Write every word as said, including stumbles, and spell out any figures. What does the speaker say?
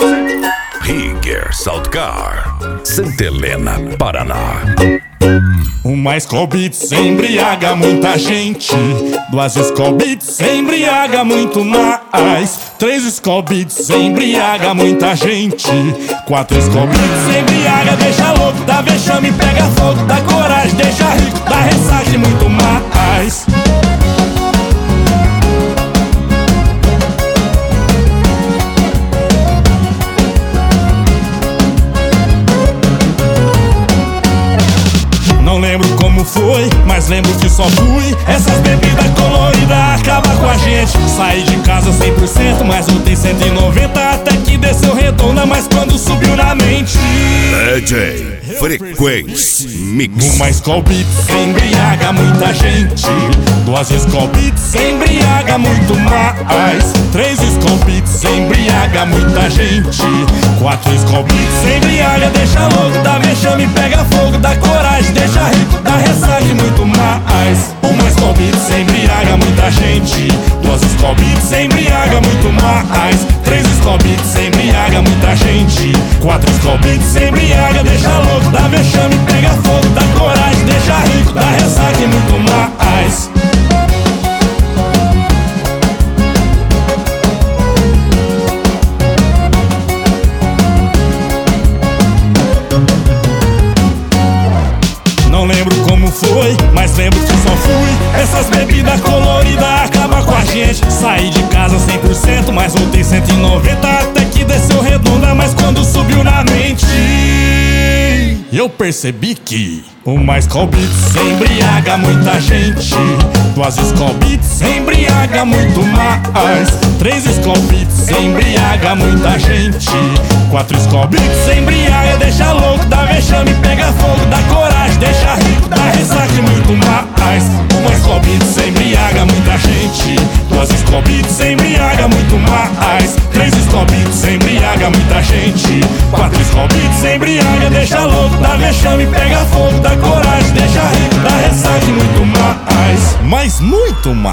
Rigger Saltcar, Santa Helena, Paraná. Uma Skol Beats embriaga muita gente. Duas Skol Beats embriaga muito mais. Três Skol Beats embriaga muita gente. Quatro Skol Beats embriaga, deixa louco, dá vexame, pega fogo, dá coragem, deixa rico, dá ressaca e muito mais. Não lembro como foi, mas lembro que só fui. Essas bebidas coloridas acabam com a gente. Saí de casa cem por cento, mas voltei cento e noventa. Até que desceu redonda, mas quando subiu na mente. D J Frequência Mix. Uma Skol Beats embriaga muita gente. Duas Skol Beats embriaga muito mais. Três Skol Beats embriaga muita gente. Quatro Skol Beats embriaga, deixa louco, dá vexame, pega fogo, dá coragem, deixa rico, dá ressaca e muito mais. Uma Skol Beats embriaga muita gente. Duas Skol Beats embriaga muito mais. Três Skol Beats embriaga muita gente. Quatro Skol Beats embriaga, deixa louco, dá vexame, pega fogo, dá coragem, deixa rico, dá ressaca e muito mais. Não lembro como foi, mas lembro que só fui. Essas bebidas coloridas acabam com a gente. Saí de casa cem por cento, mas voltei cento e noventa. Até que desceu redonda, mas quando subiu na mente, eu percebi que uma Skol Beats embriaga muita gente. Duas Skol Beats embriaga muito mais. Três Skol Beats embriaga muita gente. Quatro Skol Beats embriaga, deixa louco, dá vexame, pega fogo, dá coragem, deixa rico, dá ressaca e muito mais. Uma Skol Beats embriaga muita gente. Duas Skol Beats embriaga muito mais. Três Skol Beats embriaga muita gente. Quatro Skol Beats embriaga, deixa louco, dá vexame, pega fogo, dá coragem, deixa rico, dá ressaca e muito mais. Mas muito mais.